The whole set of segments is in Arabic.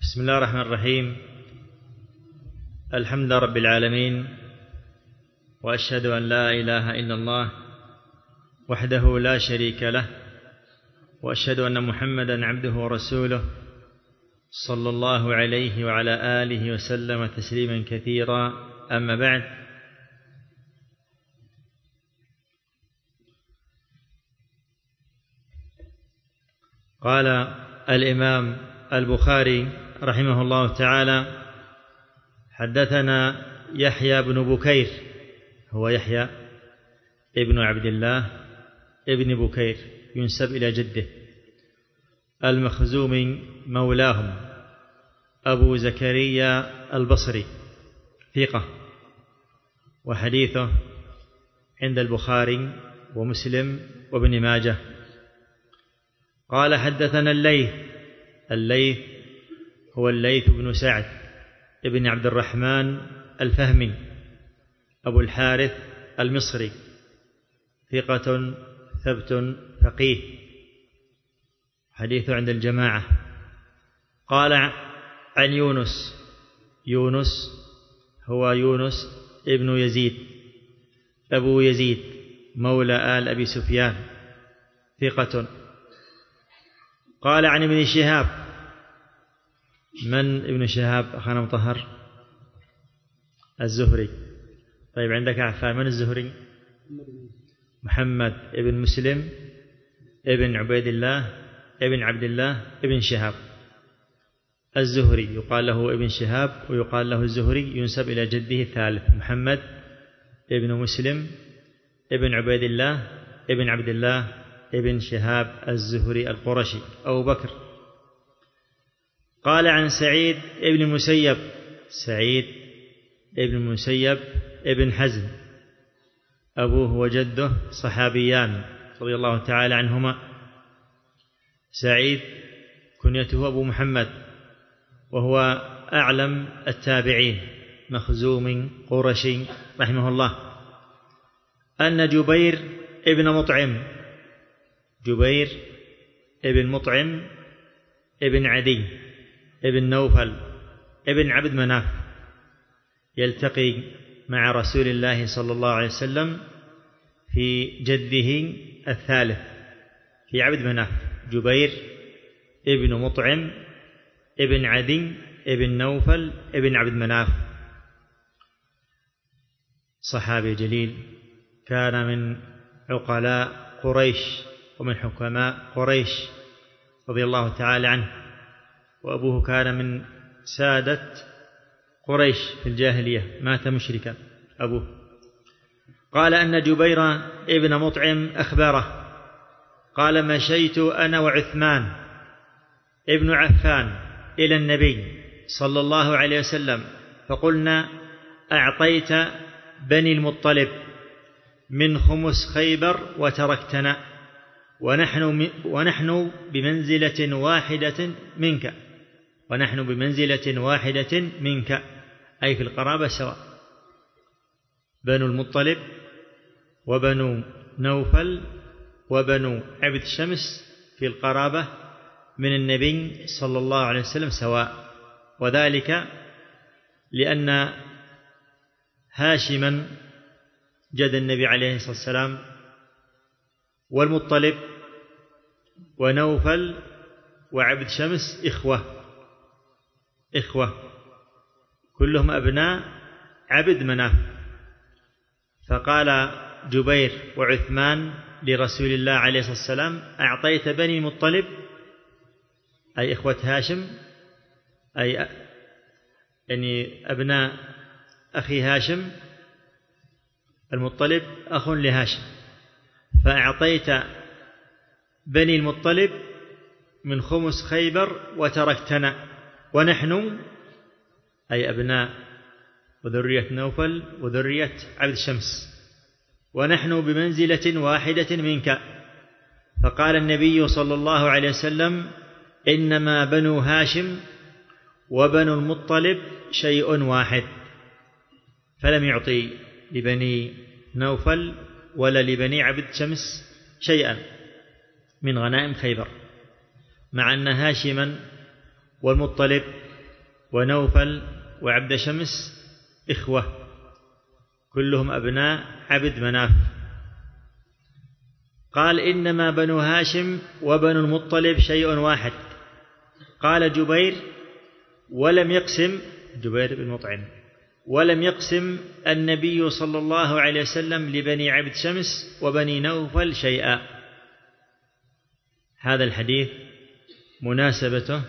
بسم الله الرحمن الرحيم. الحمد لله رب العالمين، وأشهد أن لا إله إلا الله وحده لا شريك له، وأشهد أن محمدا عبده ورسوله صلى الله عليه وعلى آله وسلم تسليما كثيرا. أما بعد، قال الإمام البخاري رحمه الله تعالى: حدثنا يحيى بن بكير، هو يحيى ابن عبد الله ابن بكير ينسب إلى جده، المخزومي مولاهم، أبو زكريا البصري، ثقة، وحديثه عند البخاري ومسلم وابن ماجه. قال: حدثنا الليث هو الليث بن سعد ابن عبد الرحمن الفهمي أبو الحارث المصري، ثقة ثبت فقيه، حديث عند الجماعة. قال عن يونس هو يونس ابن يزيد أبو يزيد مولى آل أبي سفيان، ثقة. قال عن ابن شهاب. من ابن شهاب أخانا مطهر؟ الزهري. طيب، عندك عفان، من الزهري؟ محمد ابن مسلم ابن عبيد الله ابن عبد الله ابن شهاب الزهري، يقال له ابن شهاب ويقال له الزهري، ينسب إلى جده الثالث محمد ابن مسلم ابن عبيد الله ابن عبد الله ابن شهاب الزهري القرشي أبو بكر. قال عن سعيد ابن المسيب ابن حزم، أبوه وجده صحابيان رضي الله تعالى عنهما. سعيد كنيته أبو محمد، وهو أعلم التابعين، مخزوم قرشي رحمه الله. أن جبير ابن مطعم ابن عدي ابن نوفل ابن عبد مناف يلتقي مع رسول الله صلى الله عليه وسلم في جده الثالث في عبد مناف. جبير ابن مطعم ابن عدي ابن نوفل ابن عبد مناف، صحابي جليل، كان من عقلاء قريش ومن حكماء قريش رضي الله تعالى عنه، وأبوه كان من سادة قريش في الجاهلية، مات مشركا أبوه. قال أن جبير ابن مطعم أخبره قال: مشيت أنا وعثمان ابن عفان إلى النبي صلى الله عليه وسلم فقلنا: أعطيت بني المطلب من خمس خيبر وتركتنا، ونحن بمنزلة واحدة منك، أي في القرابة سواء، بنو المطلب وبنو نوفل وبنو عبد شمس في القرابة من النبي صلى الله عليه وسلم سواء، وذلك لأن هاشما جد النبي عليه الصلاة والسلام والمطلب ونوفل وعبد شمس إخوة كلهم أبناء عبد مناف. فقال جبير وعثمان لرسول الله عليه الصلاة والسلام: أعطيت بني المطلب، أي إخوة هاشم، أي يعني أبناء أخي هاشم، المطلب أخ لهاشم، فأعطيت بني المطلب من خمس خيبر وتركتنا، ونحن أي أبناء وذرية نوفل وذرية عبد شمس، ونحن بمنزلة واحدة منك. فقال النبي صلى الله عليه وسلم: إنما بنو هاشم وبنو المطلب شيء واحد، فلم يعطي لبني نوفل ولا لبني عبد شمس شيئا من غنائم خيبر، مع أن هاشما والمطلب ونوفل وعبد شمس إخوة كلهم أبناء عبد مناف. قال إنما بنو هاشم وبنو المطلب شيء واحد. قال جبير ولم يقسم، جبير بن مطعم، ولم يقسم النبي صلى الله عليه وسلم لبني عبد شمس وبني نوفل شيئا. هذا الحديث مناسبته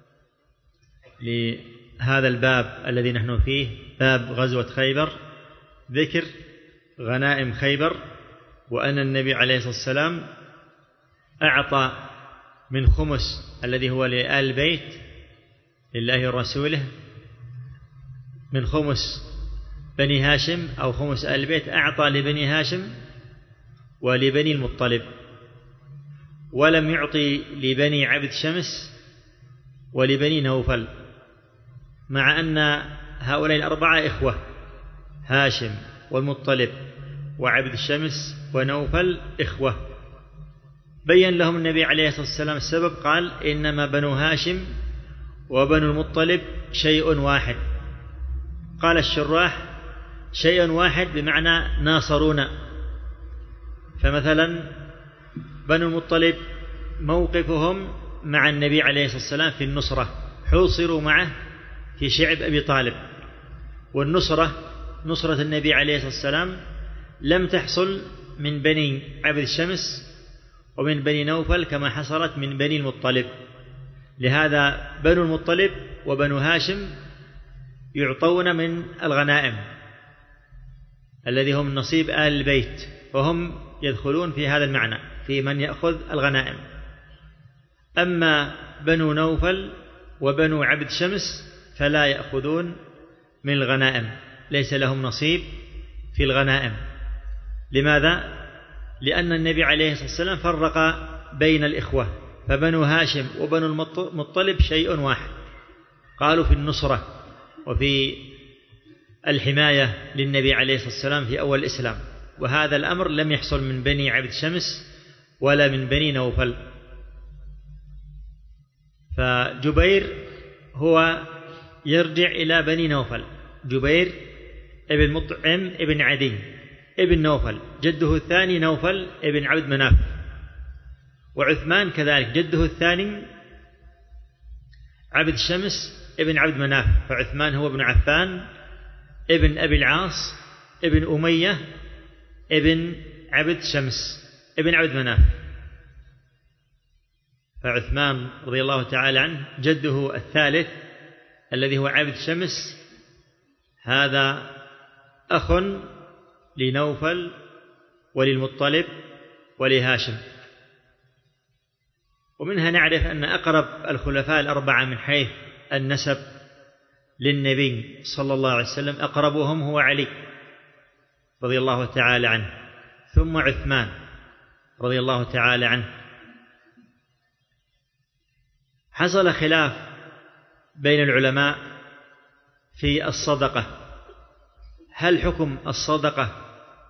لهذا الباب الذي نحن فيه، باب غزوة خيبر، ذكر غنائم خيبر، وأن النبي عليه الصلاة والسلام أعطى من خمس الذي هو لآل البيت لله ورسوله، من خمس بني هاشم أو خمس آل البيت أعطى لبني هاشم ولبني المطلب، ولم يعطي لبني عبد شمس ولبني نوفل، مع أن هؤلاء الأربعة إخوة، هاشم والمطلب وعبد الشمس ونوفل إخوة. بين لهم النبي عليه الصلاة والسلام السبب، قال إنما بنو هاشم وبنو المطلب شيء واحد. قال الشراح شيء واحد بمعنى ناصرونا. فمثلا بنو المطلب موقفهم مع النبي عليه الصلاة والسلام في النصرة، حوصروا معه في شعب أبي طالب، والنصرة نصرة النبي عليه الصلاة والسلام لم تحصل من بني عبد الشمس ومن بني نوفل كما حصلت من بني المطلب. لهذا بنو المطلب وبنو هاشم يعطون من الغنائم الذي هم نصيب آل البيت، وهم يدخلون في هذا المعنى في من يأخذ الغنائم. أما بنو نوفل وبنو عبد شمس فلا يأخذون من الغنائم، ليس لهم نصيب في الغنائم. لماذا؟ لأن النبي عليه الصلاة والسلام فرق بين الإخوة، فبنو هاشم وبنو المطلب شيء واحد، قالوا في النصرة وفي الحماية للنبي عليه الصلاة والسلام في أول الإسلام، وهذا الأمر لم يحصل من بني عبد شمس ولا من بني نوفل. فجبير هو يرجع إلى بني نوفل، جبير ابن مطعم ابن عدي ابن نوفل، جده الثاني نوفل ابن عبد مناف، وعثمان كذلك جده الثاني عبد شمس ابن عبد مناف، فعثمان هو ابن عفان ابن أبي العاص ابن أمية ابن عبد شمس ابن عبد مناف. فعثمان رضي الله تعالى عنه جده الثالث الذي هو عبد شمس، هذا أخ لنوفل وللمطلب ولهاشم. ومنها نعرف أن أقرب الخلفاء الأربعة من حيث النسب للنبي صلى الله عليه وسلم أقربهم هو علي رضي الله تعالى عنه، ثم عثمان رضي الله تعالى عنه. حصل خلاف بين العلماء في الصدقة، هل حكم الصدقة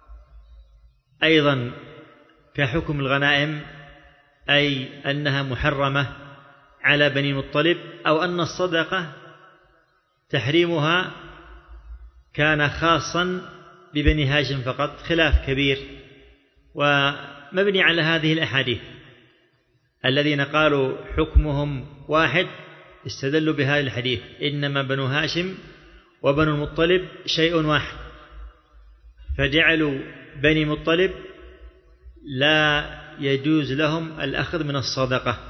أيضا كحكم الغنائم، أي أنها محرمة على بني المطلب، أو أن الصدقة تحريمها كان خاصا ببني هاشم فقط؟ خلاف كبير، ومبني على هذه الأحاديث. الذين قالوا حكمهم واحد استدلوا بهذا الحديث، إنما بنو هاشم وبنو المطلب شيء واحد، فجعلوا بني المطلب لا يجوز لهم الأخذ من الصدقة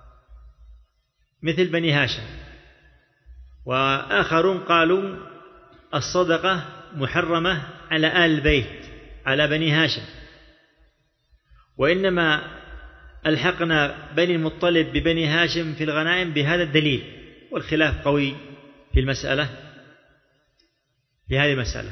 مثل بني هاشم. وآخرون قالوا الصدقة محرمة على آل البيت على بني هاشم، وإنما ألحقنا بني المطلب ببني هاشم في الغنائم بهذا الدليل. والخلاف قوي في المسألة، في هذه المسألة.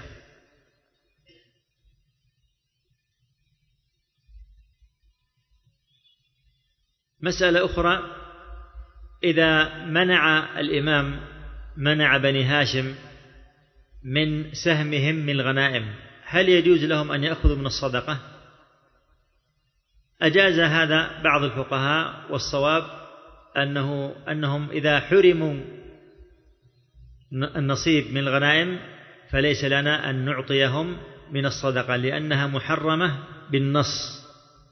مسألة أخرى، إذا منع الإمام منع بني هاشم من سهمهم من الغنائم، هل يجوز لهم أن يأخذوا من الصدقة؟ أجاز هذا بعض الفقهاء، والصواب أنهم إذا حرموا النصيب من الغنائم فليس لنا أن نعطيهم من الصدقة لأنها محرمة بالنص.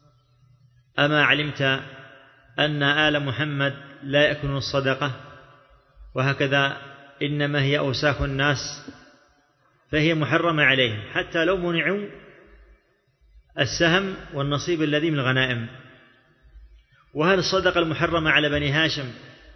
أما علمت أن آل محمد لا يأكلون الصدقة، وهكذا إنما هي أوساخ الناس فهي محرمة عليهم حتى لو منعوا السهم والنصيب الذي من الغنائم. وهل الصدقة المحرمة على بني هاشم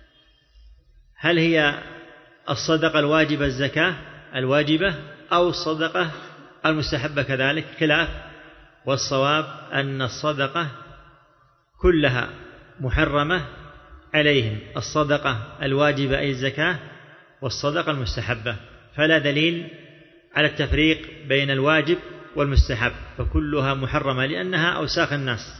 هل هي الصدقة الواجبة الزكاة الواجبة أو الصدقة المستحبة؟ كذلك خلاف، والصواب أن الصدقة كلها محرمة عليهم، الصدقة الواجبة أي الزكاة والصدقة المستحبة، فلا دليل على التفريق بين الواجب والمستحب، فكلها محرمة لأنها أوساخ الناس.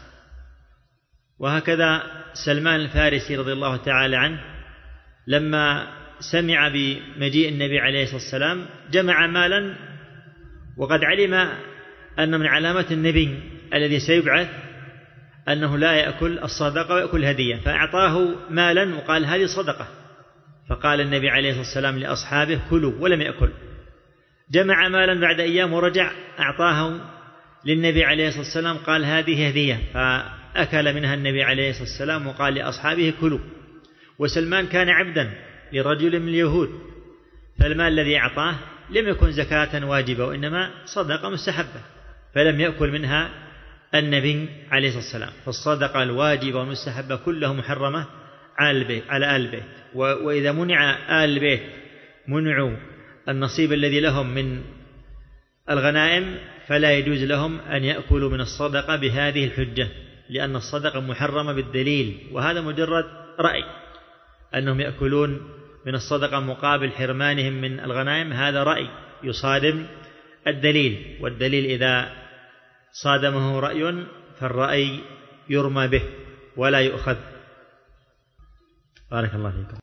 وهكذا سلمان الفارسي رضي الله تعالى عنه لما سمع بمجيء النبي عليه الصلاة والسلام جمع مالا، وقد علم أن من علامات النبي الذي سيبعث أنه لا يأكل الصدقة ويأكل هدية، فأعطاه مالا وقال هذه صدقة، فقال النبي عليه الصلاة والسلام لأصحابه كلوا، ولم يأكل. جمع مالا بعد أيام ورجع أعطاه للنبي عليه الصلاة والسلام، قال هذه هدية، فأكل منها النبي عليه الصلاة والسلام وقال لأصحابه كلوا. وسلمان كان عبدا لرجل من اليهود، فالمال الذي أعطاه لم يكن زكاة واجبة وإنما صدقة مستحبة، فلم يأكل منها النبي عليه الصلاة والسلام. فالصدقة الواجبة والمستحبة كلها محرمة على آل البيت. وإذا منع آل البيت منعوا النصيب الذي لهم من الغنائم فلا يجوز لهم أن يأكلوا من الصدقة بهذه الحجة، لأن الصدقة محرمة بالدليل، وهذا مجرد رأي أنهم يأكلون من الصدقة مقابل حرمانهم من الغنائم، هذا رأي يصادم الدليل، والدليل إذا صادمه رأي فالرأي يرمى به ولا يؤخذ. بارك الله فيكم.